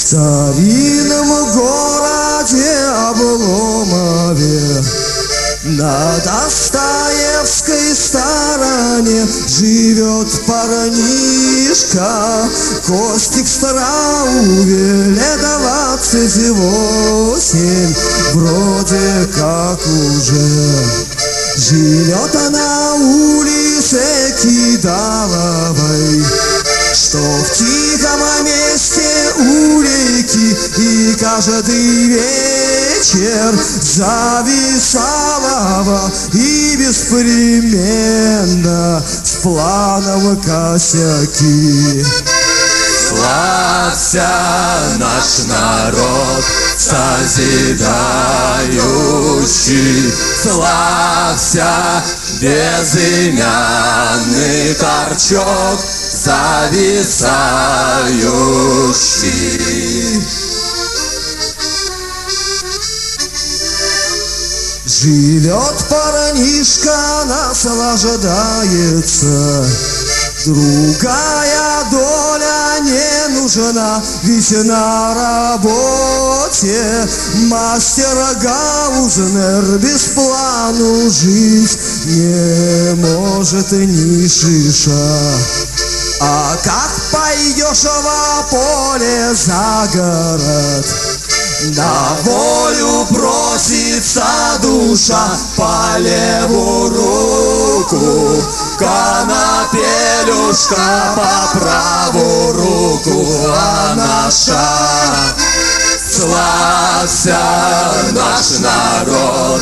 старинном городе Обломове на Достоевской стороне живет парнишка Костик Страуве, лет 28, вроде как уже. Живет она на улице Кидаловой, что в тихом месте у реки, и каждый вечер зависалова и беспременно с планом косяки. Славься, наш народ созидающий, славься, безымянный торчок зависающий. Живет парнишка, наслаждается, другая доля не нужна, ведь на работе мастер Гаузнер без плану жить не может ни шиша. А как пойдешь во поле за город, на волю просится душа, по левую руку конопелюшка, по правую руку анаша. Славься, наш народ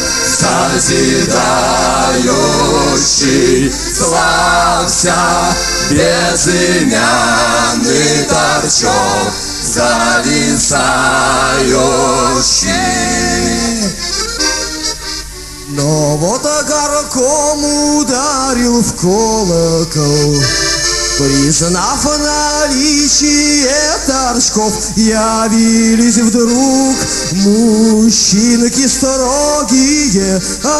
созидающий, славься, безымянный торчок зависающий. Но вот горком ударил в колокол, признав наличие торчков, явились вдруг мужчинки строгие,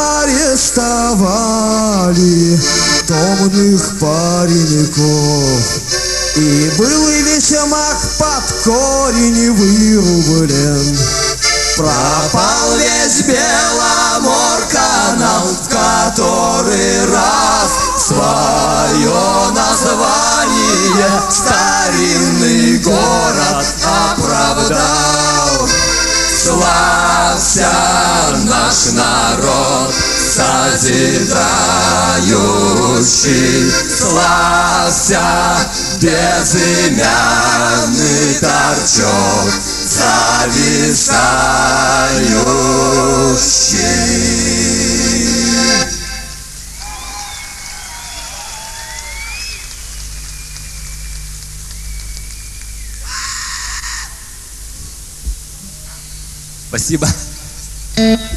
арестовали томных пареньков. И был весь мак под корень вырублен. Пропал весь Беломор-канал, в который раз свое название старинный город оправдал. Славься, наш народ созидающий, славься, безымянный торчок зависающий. Спасибо.